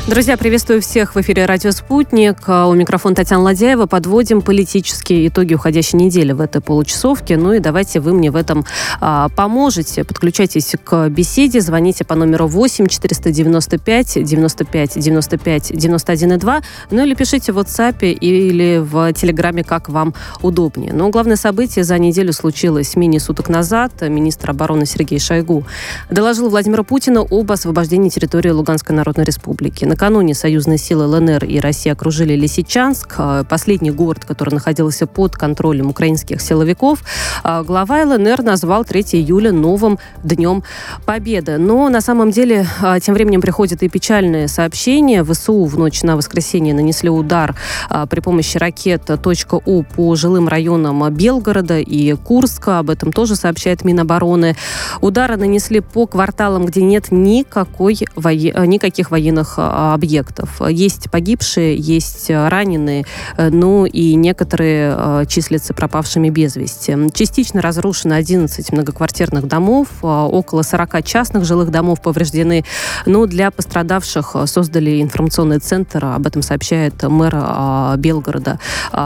Друзья, приветствую всех в эфире «Радио Спутник». У микрофона Татьяна Ладяева. Подводим политические итоги уходящей недели в этой получасовке. Ну и давайте вы мне в этом поможете. Подключайтесь к беседе, звоните по номеру 8 495 95 95 91,2. Ну или пишите в WhatsApp или в Телеграме, как вам удобнее. Но главное событие за неделю случилось менее суток назад. Министр обороны Сергей Шойгу доложил Владимиру Путину об освобождении территории Луганской Народной Республики. Накануне союзные силы ЛНР и России окружили Лисичанск, последний город, который находился под контролем украинских силовиков. Глава ЛНР назвал 3 июля новым Днем Победы. Но на самом деле тем временем приходят и печальные сообщения. ВСУ в ночь на воскресенье нанесли удар при помощи ракет .У по жилым районам Белгорода и Курска. Об этом тоже сообщает Минобороны. Удары нанесли по кварталам, где нет никаких военных объектов. Есть погибшие, есть раненые, ну и некоторые числятся пропавшими без вести. Частично разрушено 11 многоквартирных домов, около 40 частных жилых домов повреждены. Но для пострадавших создали информационный центр, об этом сообщает мэр Белгорода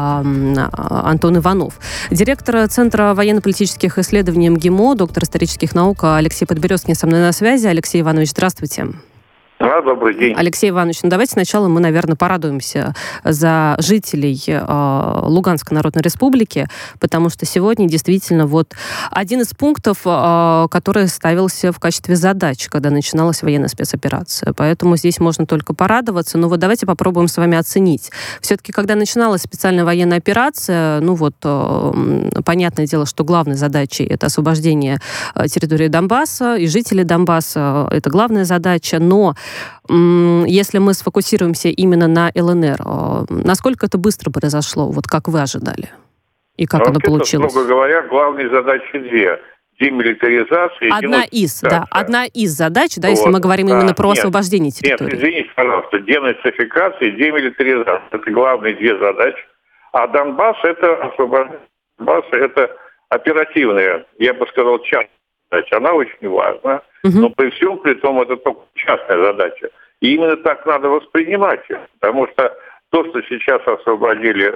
Антон Иванов. Директор Центра военно-политических исследований МГИМО, доктор исторических наук Алексей Подберезкин со мной на связи. Алексей Иванович, здравствуйте. Добрый день. Алексей Иванович, давайте сначала мы, наверное, порадуемся за жителей Луганской Народной Республики, потому что сегодня действительно вот один из пунктов, который ставился в качестве задач, когда начиналась военная спецоперация. Поэтому здесь можно только порадоваться. Но вот давайте попробуем с вами оценить. Все-таки, когда начиналась специальная военная операция, понятное дело, что главной задачей это освобождение территории Донбасса, и жителей Донбасса это главная задача, но если мы сфокусируемся именно на ЛНР, насколько это быстро произошло, вот как вы ожидали? И как оно получилось? Строго говоря, главные задачи две. Демилитаризация. Одна из задач, если мы говорим именно про освобождение территории. Нет, извините, пожалуйста, денацификация и демилитаризация. Это главные две задачи. А Донбасс это освобождение. Донбасс это оперативная, я бы сказал, частная задача. Она очень важна. Но при всем при том это только частная задача. И именно так надо воспринимать ее. Потому что то, что сейчас освободили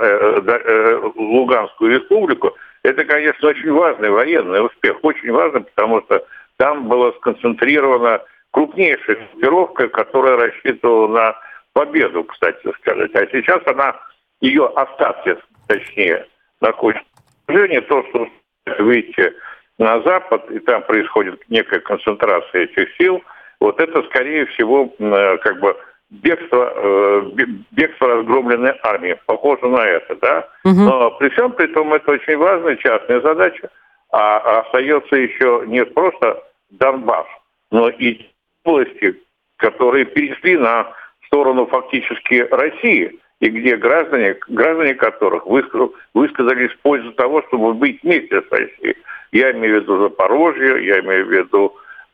Луганскую республику, это, конечно, очень важный военный успех. Очень важный, потому что там была сконцентрирована крупнейшая группировка, которая рассчитывала на победу, кстати сказать. А сейчас ее остатки, точнее, находятся в положении. То, что выйти на Запад, и там происходит некая концентрация этих сил, вот это, скорее всего, бегство разгромленной армии. Похоже на это, да? Но при всем при том, это очень важная частная задача, а остается еще не просто Донбасс, но и области, которые перешли на сторону фактически России, и где граждане которых высказались в пользу того, чтобы быть вместе с Россией. Я имею в виду Запорожье, я имею в виду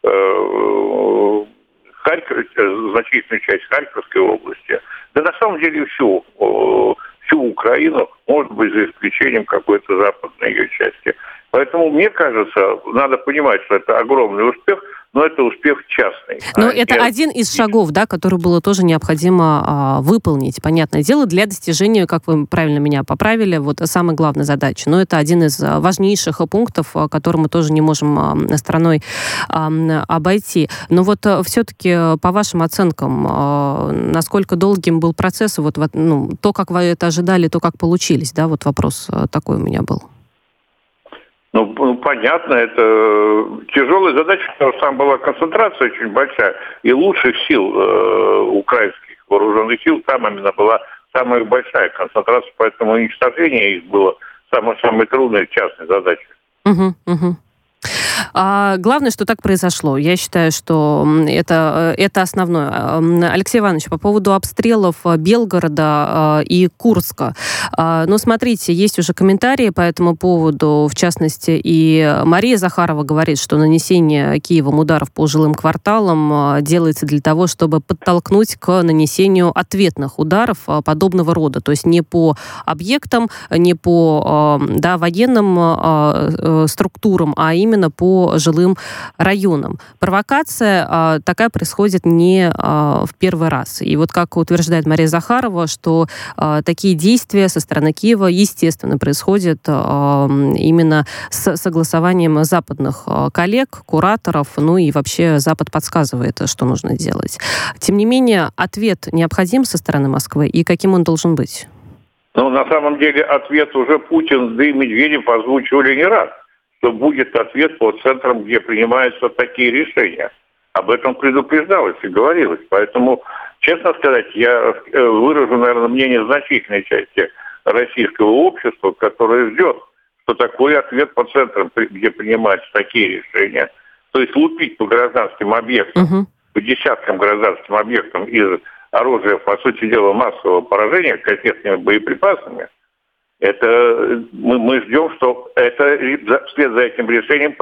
значительную часть Харьковской области. Да на самом деле всю Украину, может быть, за исключением какой-то западной ее части. Поэтому, мне кажется, надо понимать, что это огромный успех, но это успех частный. Но это один из шагов, да, который было тоже необходимо выполнить, понятное дело, для достижения, как вы правильно меня поправили, вот самой главной задачи. Но это один из важнейших пунктов, который мы тоже не можем стороной обойти. Но вот все-таки, по вашим оценкам, насколько долгим был процесс, то, как вы это ожидали, то, как получились, да, вот вопрос такой у меня был. Понятно, это тяжелая задача, потому что там была концентрация очень большая, и лучших сил украинских вооруженных сил там именно была самая большая концентрация, поэтому уничтожение их было самой трудной частной задачей. Главное, что так произошло. Я считаю, что это основное. Алексей Иванович, по поводу обстрелов Белгорода и Курска. Смотрите, есть уже комментарии по этому поводу. В частности, и Мария Захарова говорит, что нанесение Киевом ударов по жилым кварталам делается для того, чтобы подтолкнуть к нанесению ответных ударов подобного рода. То есть не по объектам, не по военным структурам, а именно именно по жилым районам. Провокация такая происходит не в первый раз. И вот как утверждает Мария Захарова, что такие действия со стороны Киева, естественно, происходят именно с согласованием западных коллег, кураторов, ну и вообще Запад подсказывает, что нужно делать. Тем не менее, ответ необходим со стороны Москвы, и каким он должен быть? Ну, на самом деле, ответ уже Путин, да и Медведев озвучивали не раз, что будет ответ по центрам, где принимаются такие решения. Об этом предупреждалось и говорилось. Поэтому, честно сказать, я выражу, наверное, мнение значительной части российского общества, которое ждет, что такой ответ по центрам, где принимаются такие решения. То есть лупить по гражданским объектам, по десяткам гражданским объектам из оружия, по сути дела, массового поражения кассетными боеприпасами, это мы ждем, что это вслед за этим решением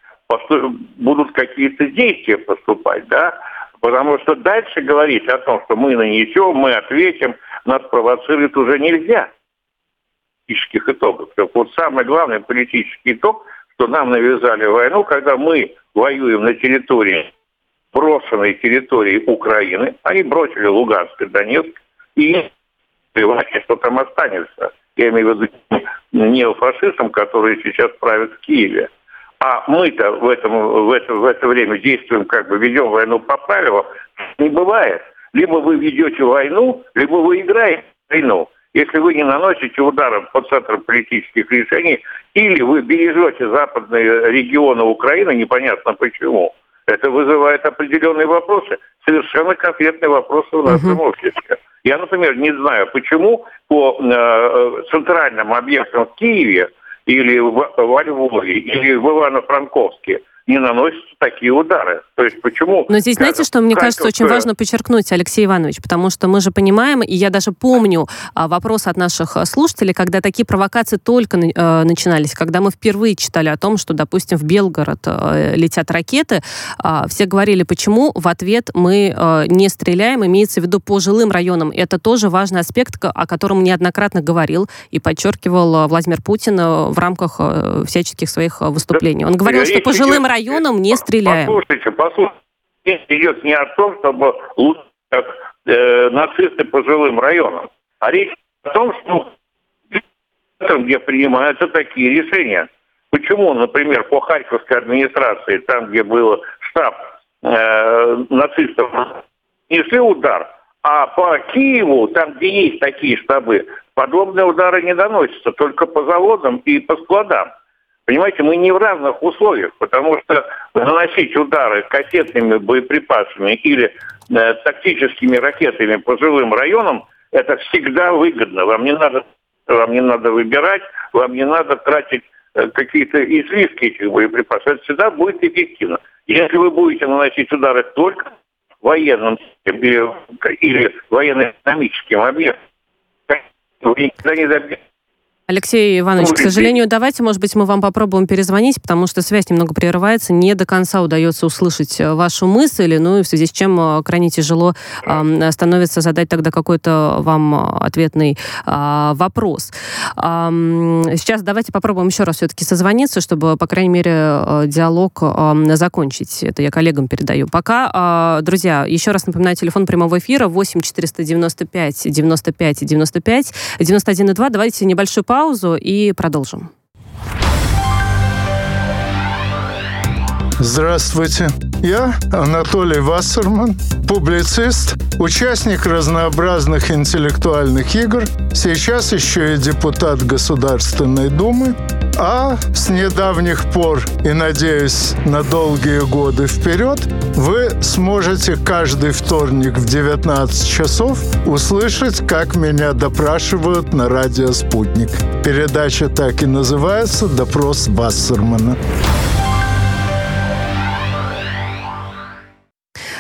будут какие-то действия поступать, да? Потому что дальше говорить о том, что мы нанесем, мы ответим, нас провоцирует уже нельзя. Политических итогов. Вот самый главный политический итог, что нам навязали войну, когда мы воюем на территории, брошенной территории Украины, они бросили Луганск и Донецк, и что там останется. Я имею в виду неофашистам, которые сейчас правят в Киеве. А мы-то в это время действуем, как бы ведем войну по правилам. Не бывает. Либо вы ведете войну, либо вы играете в войну. Если вы не наносите ударов по центрам политических решений, или вы бережете западные регионы Украины, непонятно почему, это вызывает определенные вопросы, совершенно конкретные вопросы в нашем обществе. Я, например, не знаю, почему по центральным объектам в Киеве или во Львове, или в Ивано-Франковске не наносятся такие удары. То есть почему... Но здесь, знаете, что мне кажется очень важно подчеркнуть, Алексей Иванович, потому что мы же понимаем, и я даже помню вопрос от наших слушателей, когда такие провокации только начинались, когда мы впервые читали о том, что, допустим, в Белгород летят ракеты, все говорили, почему в ответ мы не стреляем, имеется в виду по жилым районам. Это тоже важный аспект, о котором неоднократно говорил и подчеркивал Владимир Путин в рамках всяческих своих выступлений. Он говорил, что по жилым районам не стреляем. Послушайте. Речь идет не о том, чтобы нацисты по жилым районам, а речь о том, что где принимаются такие решения. Почему, например, по Харьковской администрации, там, где был штаб нацистов, несли удар, а по Киеву, там, где есть такие штабы, подобные удары не доносятся, только по заводам и по складам. Понимаете, мы не в равных условиях, потому что наносить удары кассетными боеприпасами или тактическими ракетами по жилым районам, это всегда выгодно. Вам не надо выбирать, вам не надо тратить какие-то излишки этих боеприпасов. Это всегда будет эффективно. Если вы будете наносить удары только военным или военно-экономическим объектам, вы никогда не добьетесь. Алексей Иванович, к сожалению, давайте, может быть, мы вам попробуем перезвонить, потому что связь немного прерывается, не до конца удается услышать вашу мысль, ну и в связи с чем крайне тяжело становится задать тогда какой-то вам ответный вопрос. Сейчас давайте попробуем еще раз все-таки созвониться, чтобы, по крайней мере, диалог закончить. Это я коллегам передаю. Пока, друзья, еще раз напоминаю, телефон прямого эфира 8 495 95 95 91,2. Давайте небольшую паузу и продолжим. Здравствуйте. Я Анатолий Вассерман, публицист, участник разнообразных интеллектуальных игр, сейчас еще и депутат Государственной Думы, а с недавних пор и, надеюсь, на долгие годы вперед вы сможете каждый вторник в 19 часов услышать, как меня допрашивают на радио «Спутник». Передача так и называется «Допрос Вассермана».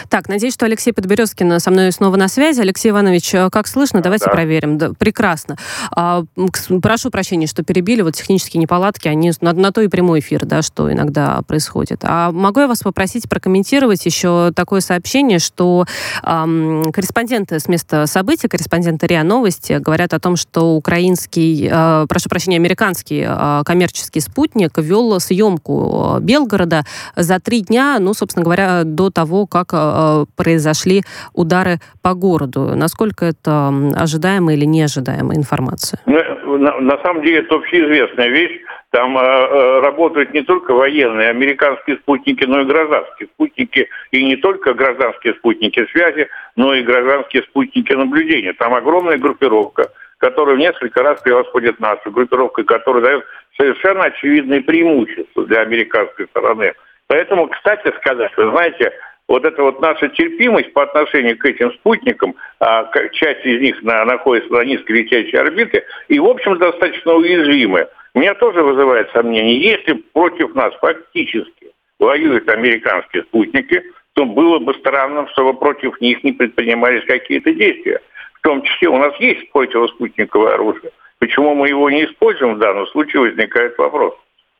Так, надеюсь, что Алексей Подберезкин со мной снова на связи. Алексей Иванович, как слышно? Давайте проверим. Да, прекрасно. Прошу прощения, что перебили. Вот технические неполадки, они на то и прямой эфир, да, что иногда происходит. А могу я вас попросить прокомментировать еще такое сообщение, что корреспонденты с места событий, корреспонденты РИА Новости говорят о том, что американский коммерческий спутник вел съемку Белгорода за 3 дня, собственно говоря, до того, как произошли удары по городу. Насколько это ожидаемая или неожидаемая информация? На самом деле это общеизвестная вещь. Там работают не только военные американские спутники, но и гражданские спутники. И не только гражданские спутники связи, но и гражданские спутники наблюдения. Там огромная группировка, которая в несколько раз превосходит нашу группировку, которая дает совершенно очевидные преимущества для американской стороны. Поэтому, кстати сказать, вы знаете, вот эта вот наша терпимость по отношению к этим спутникам, часть из них находится на низкой летящей орбите, и, в общем, достаточно уязвимы. Меня тоже вызывает сомнение, если против нас фактически воюют американские спутники, то было бы странно, чтобы против них не предпринимались какие-то действия. В том числе у нас есть противоспутниковое оружие. Почему мы его не используем в данном случае, возникает вопрос.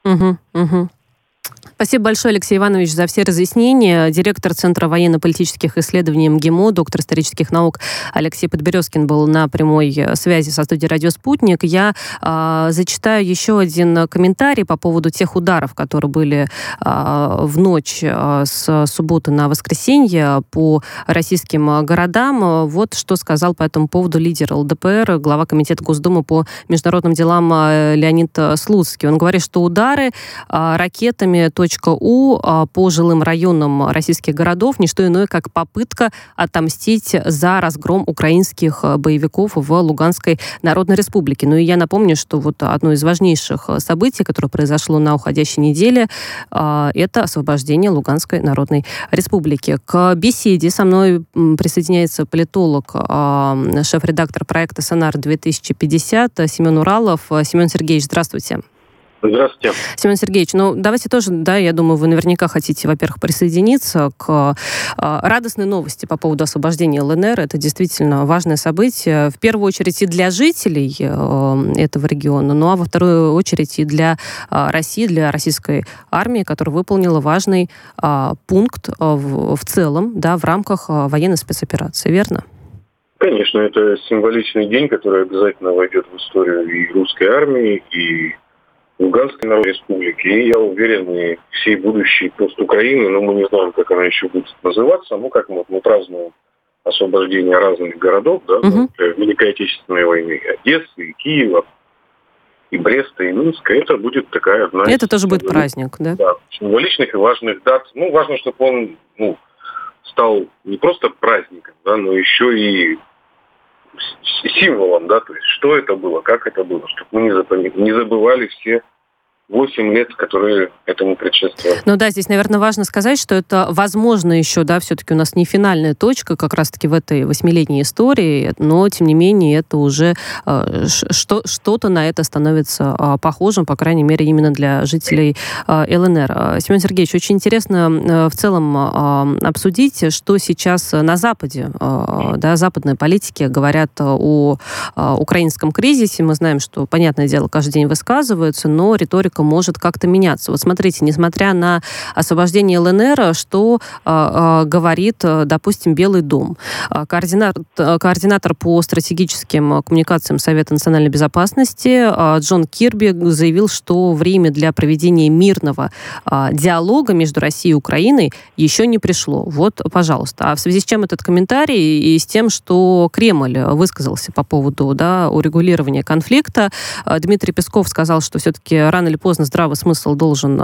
Спасибо большое, Алексей Иванович, за все разъяснения. Директор Центра военно-политических исследований МГИМО, доктор исторических наук Алексей Подберезкин был на прямой связи со студией «Радио Спутник». Я зачитаю еще один комментарий по поводу тех ударов, которые были в ночь с субботы на воскресенье по российским городам. Вот что сказал по этому поводу лидер ЛДПР, глава Комитета Госдумы по международным делам Леонид Слуцкий. Он говорит, что удары ракетами .у по жилым районам российских городов не что иное, как попытка отомстить за разгром украинских боевиков в Луганской Народной Республике. Ну и я напомню, что вот одно из важнейших событий, которое произошло на уходящей неделе, это освобождение Луганской Народной Республики. К беседе со мной присоединяется политолог, шеф-редактор проекта «Сонар-2050» Семен Уралов. Семен Сергеевич, здравствуйте. Здравствуйте. Семен Сергеевич, давайте тоже, я думаю, вы наверняка хотите, во-первых, присоединиться к радостной новости по поводу освобождения ЛНР. Это действительно важное событие, в первую очередь и для жителей этого региона, а во вторую очередь и для России, для российской армии, которая выполнила важный пункт в целом, в рамках военной спецоперации, верно? Конечно, это символичный день, который обязательно войдет в историю и русской армии, и Луганской Народной Республики, и я уверен, и всей будущей пост Украины, мы не знаем, как она еще будет называться, как мы празднуем освобождение разных городов, Великой Отечественной войны, и Одессы, и Киева, и Бреста, и Минска. Это будет такая одна из... Это тоже будет праздник, да? Да, символичных и важных дат. Важно, чтобы он стал не просто праздником, но еще и символом, то есть что это было, как это было, чтобы мы не забывали все 8 лет, которые этому предшествовали. Здесь, наверное, важно сказать, что это, возможно, еще, все-таки у нас не финальная точка как раз-таки в этой 8-летней истории, но, тем не менее, это уже что-то на это становится похожим, по крайней мере, именно для жителей ЛНР. Семен Сергеевич, очень интересно в целом обсудить, что сейчас на Западе, западные политики говорят о украинском кризисе. Мы знаем, что, понятное дело, каждый день высказываются, но риторика может как-то меняться. Вот смотрите, несмотря на освобождение ЛНР, что говорит, допустим, Белый дом. Координатор по стратегическим коммуникациям Совета национальной безопасности Джон Кирби заявил, что время для проведения мирного диалога между Россией и Украиной еще не пришло. Вот, пожалуйста. А в связи с чем этот комментарий? И с тем, что Кремль высказался по поводу урегулирования конфликта. Дмитрий Песков сказал, что все-таки рано или поздно здравый смысл должен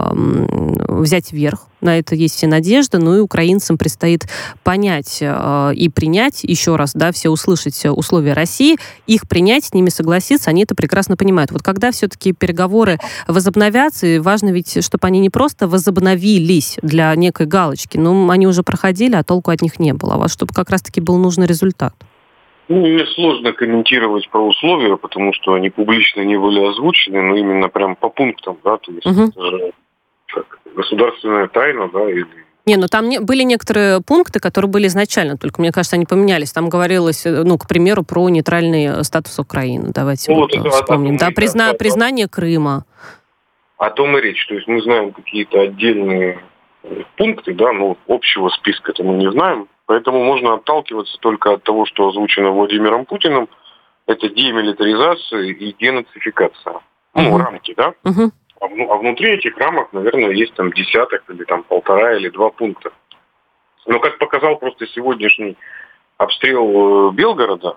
взять верх. На это есть все надежды. И украинцам предстоит понять и принять, еще раз, все услышать условия России, их принять, с ними согласиться, они это прекрасно понимают. Вот когда все-таки переговоры возобновятся, и важно ведь, чтобы они не просто возобновились для некой галочки, они уже проходили, а толку от них не было. А чтобы как раз-таки был нужный результат. Мне сложно комментировать про условия, потому что они публично не были озвучены, но именно прям по пунктам, то есть это же государственная тайна, или Там были некоторые пункты, которые были изначально, только, мне кажется, они поменялись. Там говорилось, к примеру, про нейтральный статус Украины. Давайте вспомним. Признание Крыма. О том и речь. То есть мы знаем какие-то отдельные пункты, общего списка-то мы не знаем. Поэтому можно отталкиваться только от того, что озвучено Владимиром Путиным. Это демилитаризация и денацификация. Рамки, да? А внутри этих рамок, наверное, есть там десяток или там 1,5 или 2 пункта. Но, как показал просто сегодняшний обстрел Белгорода,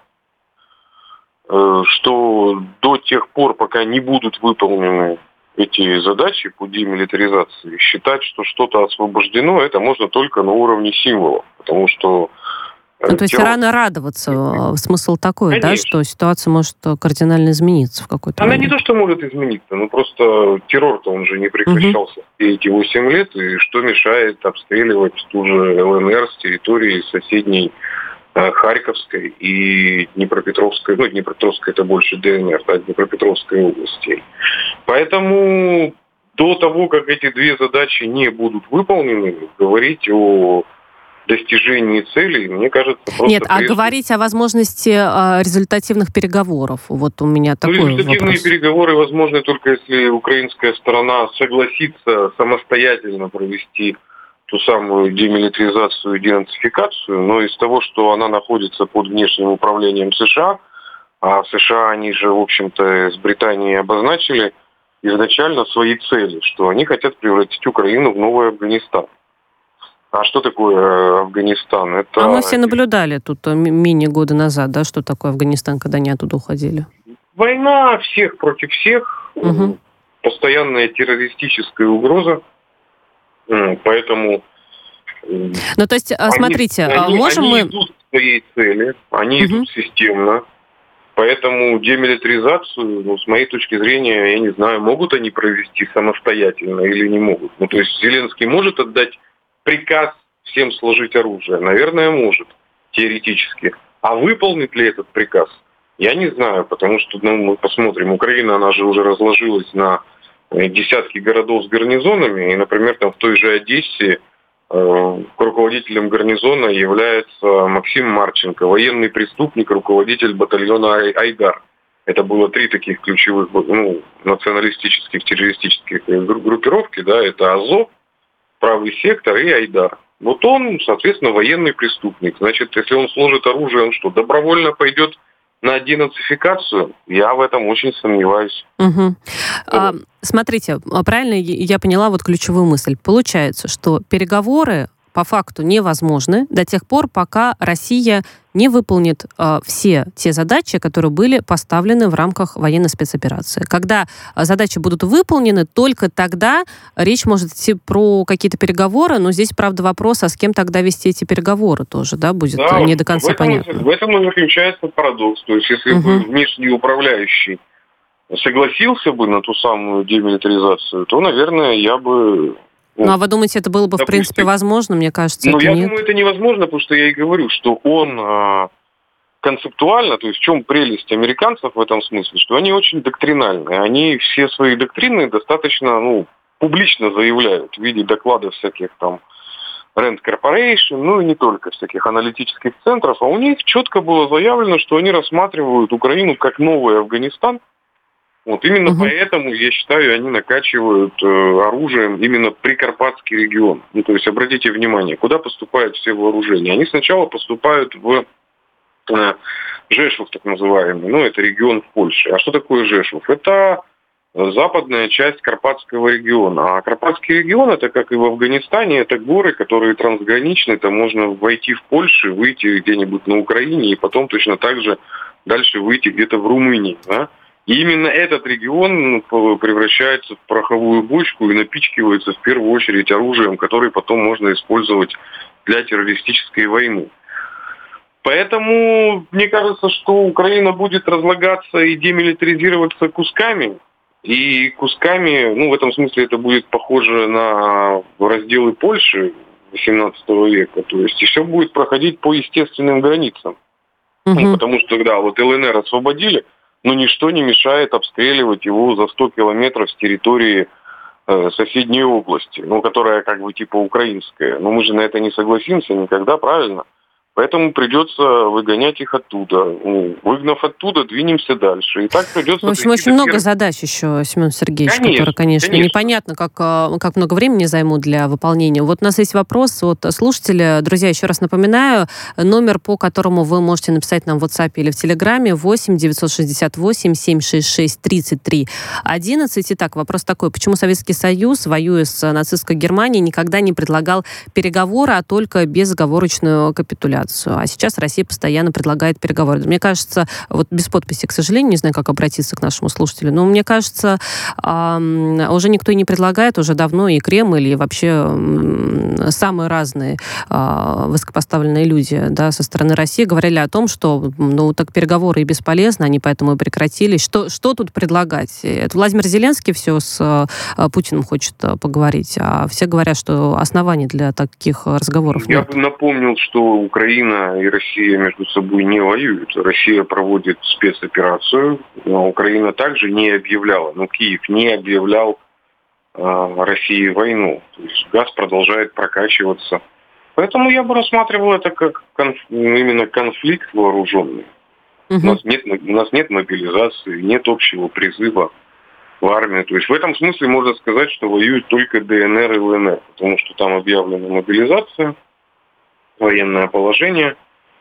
что до тех пор, пока не будут выполнены эти задачи по демилитаризации, считать, что что-то освобождено, это можно только на уровне символов. Потому что... то есть рано радоваться. Смысл такой, конечно, что ситуация может кардинально измениться в какой-то момент. Она не то, что может измениться, просто террор-то он же не прекращался все эти 8 лет, и что мешает обстреливать ту же ЛНР с территории соседней Харьковской и Днепропетровской, Днепропетровская это больше ДНР, Днепропетровской области. Поэтому до того, как эти 2 задачи не будут выполнены, говорить о достижении целей, мне кажется, просто... Нет, говорить о возможности результативных переговоров. Вот у меня такой вопрос. Результативные переговоры возможны только если украинская сторона согласится самостоятельно провести ту самую демилитаризацию и денацификацию, но из того, что она находится под внешним управлением США, а в США они же, в общем-то, с Британией обозначили изначально свои цели, что они хотят превратить Украину в новый Афганистан. А что такое Афганистан? Мы все наблюдали тут мини-года назад, что такое Афганистан, когда они оттуда уходили. Война всех против всех, постоянная террористическая угроза, поэтому... то есть, смотрите, можем они мы... идут к своей цели, они идут системно, поэтому демилитаризацию, с моей точки зрения, я не знаю, могут они провести самостоятельно или не могут. То есть Зеленский может отдать приказ всем сложить оружие? Наверное, может, теоретически. А выполнит ли этот приказ? Я не знаю, потому что, мы посмотрим, Украина, она же уже разложилась на десятки городов с гарнизонами, и, например, там в той же Одессе руководителем гарнизона является Максим Марченко, военный преступник, руководитель батальона «Айдар». Это было 3 таких ключевых националистических, террористических группировки, это Азов, Правый сектор и Айдар. Он, соответственно, военный преступник. Значит, если он сложит оружие, он что, добровольно пойдет на денацификацию? Я в этом очень сомневаюсь. Смотрите, правильно я поняла ключевую мысль. Получается, что переговоры по факту невозможны до тех пор, пока Россия не выполнит все те задачи, которые были поставлены в рамках военной спецоперации. Когда задачи будут выполнены, только тогда речь может идти про какие-то переговоры, но здесь, правда, вопрос, а с кем тогда вести эти переговоры тоже, будет не до конца понятно. В этом и заключается парадокс. То есть, если бы внешний управляющий согласился бы на ту самую демилитаризацию, то, наверное, я бы... а вы думаете, это было бы, в принципе, возможно? Мне кажется, это я нет. думаю, это невозможно, потому что я и говорю, что он концептуально, то есть в чем прелесть американцев в этом смысле, что они очень доктринальные. Они все свои доктрины достаточно, публично заявляют в виде докладов всяких там Rand Corporation, и не только всяких аналитических центров, а у них четко было заявлено, что они рассматривают Украину как новый Афганистан. Именно поэтому, я считаю, они накачивают оружием именно прикарпатский регион. То есть, обратите внимание, куда поступают все вооружения. Они сначала поступают в Жешув, так называемый, это регион в Польше. А что такое Жешув? Это западная часть Карпатского региона. А Карпатский регион, это как и в Афганистане, это горы, которые трансграничны. Там можно войти в Польшу, выйти где-нибудь на Украине и потом точно так же дальше выйти где-то в Румынии, И именно этот регион превращается в пороховую бочку и напичкивается в первую очередь оружием, которое потом можно использовать для террористической войны. Поэтому мне кажется, что Украина будет разлагаться и демилитаризироваться кусками. И кусками, в этом смысле это будет похоже на разделы Польши XVIII века. То есть и все будет проходить по естественным границам. Потому что когда ЛНР освободили, но ничто не мешает обстреливать его за 100 километров с территории соседней области, которая как бы типа украинская. Но мы же на это не согласимся никогда, правильно? Поэтому придется выгонять их оттуда. Выгнав оттуда, двинемся дальше. И так придется... В общем, очень много задач еще, Семен Сергеевич, которые, конечно, непонятно, как много времени займут для выполнения. Вот у нас есть вопрос от слушателя. Друзья, еще раз напоминаю, номер, по которому вы можете написать нам в WhatsApp или в Телеграме, 8 968 766 33 11. Итак, вопрос такой. Почему Советский Союз, воюя с нацистской Германией, никогда не предлагал переговоры, а только безоговорочную капитуляцию? А сейчас Россия постоянно предлагает переговоры. Мне кажется, вот без подписи, к сожалению, не знаю, как обратиться к нашему слушателю, но мне кажется, уже никто и не предлагает уже давно, и Кремль, и вообще самые разные высокопоставленные люди, да, со стороны России говорили о том, что так переговоры и бесполезны, они поэтому и прекратились. Что тут предлагать? Это Владимир Зеленский все с Путиным хочет поговорить, а все говорят, что оснований для таких разговоров нет. Я бы напомнил, что Украина и Россия между собой не воюют. Россия проводит спецоперацию, но Украина также не объявляла. Киев не объявлял России войну. То есть газ продолжает прокачиваться. Поэтому я бы рассматривал это как именно конфликт вооруженный. У нас нет мобилизации, нет общего призыва в армию. То есть в этом смысле можно сказать, что воюют только ДНР и ЛНР, потому что там объявлена мобилизация, военное положение,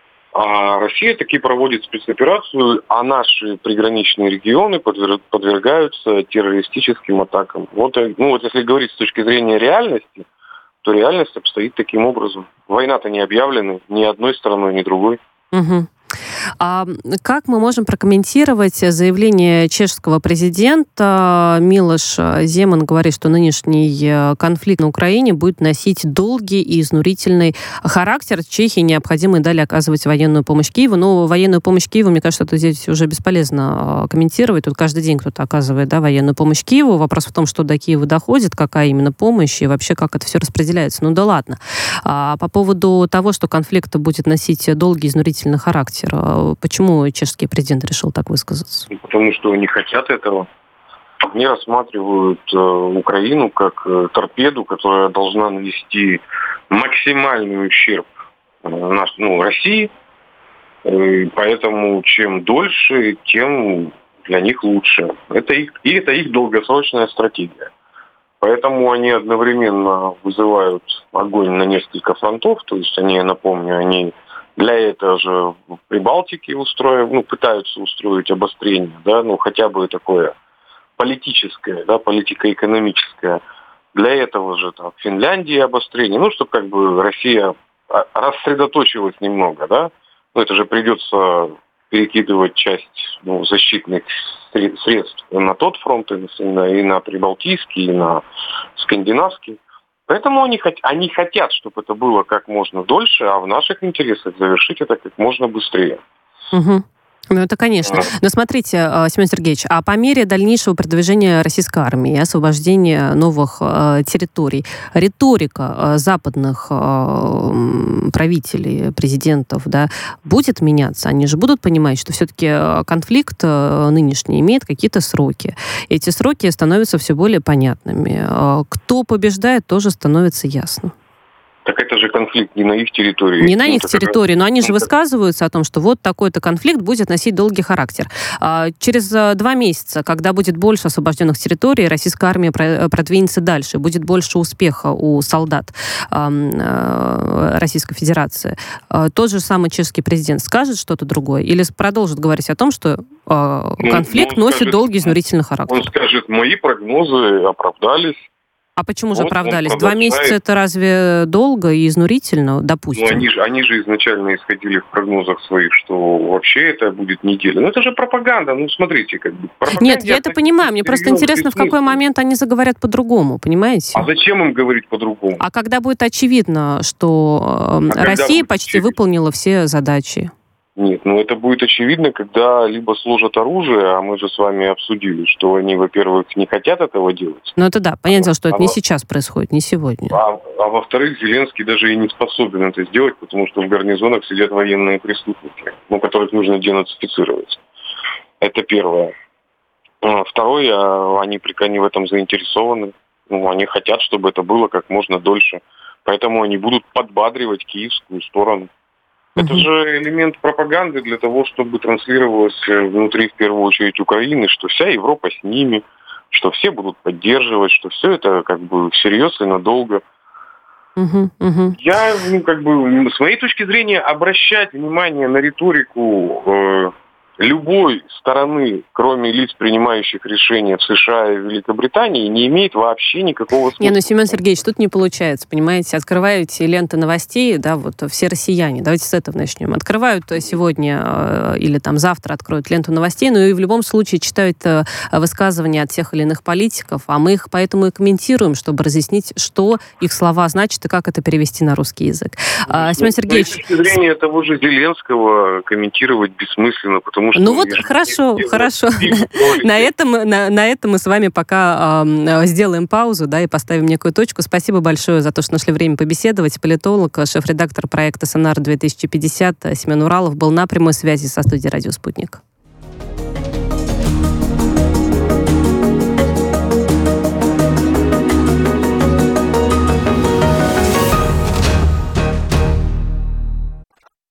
а Россия таки проводит спецоперацию, а наши приграничные регионы подвергаются террористическим атакам. Вот если говорить с точки зрения реальности, то реальность обстоит таким образом. Война-то не объявлена ни одной стороной, ни другой. Угу. А как мы можем прокомментировать заявление чешского президента? Милош Земан говорит, что нынешний конфликт на Украине будет носить долгий и изнурительный характер. Чехии необходимо и далее оказывать военную помощь Киеву. Но военную помощь Киеву, мне кажется, это здесь уже бесполезно комментировать. Тут каждый день кто-то оказывает военную помощь Киеву. Вопрос в том, что до Киева доходит, какая именно помощь и вообще как это все распределяется. Да ладно. По поводу того, что конфликт будет носить долгий и изнурительный характер, почему чешский президент решил так высказаться? Потому что они хотят этого. Они рассматривают Украину как торпеду, которая должна нанести максимальный ущерб России. И поэтому чем дольше, тем для них лучше. Это их долгосрочная стратегия. Поэтому они одновременно вызывают огонь на несколько фронтов. То есть они, я напомню, они для этого же в Прибалтике пытаются устроить обострение, хотя бы такое политическое, политико-экономическое. Для этого же в Финляндии обострение, чтобы Россия рассредоточилась немного, это же придется перекидывать часть защитных средств на тот фронт, и на Прибалтийский, и на Скандинавский. Поэтому они хотят, чтобы это было как можно дольше, а в наших интересах завершить это как можно быстрее. Угу. Это, конечно. Но смотрите, Семен Сергеевич, а по мере дальнейшего продвижения российской армии и освобождения новых территорий, риторика западных правителей, президентов, будет меняться? Они же будут понимать, что все-таки конфликт нынешний имеет какие-то сроки. Эти сроки становятся все более понятными. Кто побеждает, тоже становится ясно. Так это же конфликт не на их территории. Не на их территории, но они же высказываются о том, что вот такой-то конфликт будет носить долгий характер. Через 2 месяца, когда будет больше освобожденных территорий, российская армия продвинется дальше, будет больше успеха у солдат Российской Федерации. Тот же самый чешский президент скажет что-то другое или продолжит говорить о том, что конфликт носит долгий изнурительный характер? Он скажет, мои прогнозы оправдались. А почему же оправдались? 2 месяца это разве долго и изнурительно, допустим? Они же изначально исходили в прогнозах своих, что вообще это будет неделя. Это же пропаганда, смотрите, Нет, я это понимаю, мне просто интересно, в какой момент они заговорят по-другому, понимаете? А зачем им говорить по-другому? А когда будет очевидно, что Россия почти выполнила все задачи? Нет, это будет очевидно, когда либо сложат оружие, а мы же с вами обсудили, что они, во-первых, не хотят этого делать. Это да, понятно, что это не сейчас происходит, не сегодня. А во-вторых, Зеленский даже и не способен это сделать, потому что в гарнизонах сидят военные преступники, которых нужно денацифицировать. Это первое. Второе, они в этом заинтересованы. они хотят, чтобы это было как можно дольше. Поэтому они будут подбадривать киевскую сторону. Это же элемент пропаганды для того, чтобы транслировалось внутри, в первую очередь, Украины, что вся Европа с ними, что все будут поддерживать, что все это как бы всерьез и надолго. Я, с моей точки зрения, обращать внимание на риторику любой стороны, кроме лиц, принимающих решения в США и Великобритании, не имеет вообще никакого смысла. Семен Сергеевич, тут не получается, понимаете, открываете ленты новостей, все россияне, давайте с этого начнем, открывают сегодня или завтра откроют ленту новостей, и в любом случае читают высказывания от тех или иных политиков, а мы их поэтому и комментируем, чтобы разъяснить, что их слова значат и как это перевести на русский язык. Семен Сергеевич... С точки зрения того же Зеленского комментировать бессмысленно, потому что... Хорошо. На этом мы с вами пока сделаем паузу, и поставим некую точку. Спасибо большое за то, что нашли время побеседовать. Политолог, шеф-редактор проекта «Сонар-2050» Семен Уралов был на прямой связи со студией «Радио Спутник».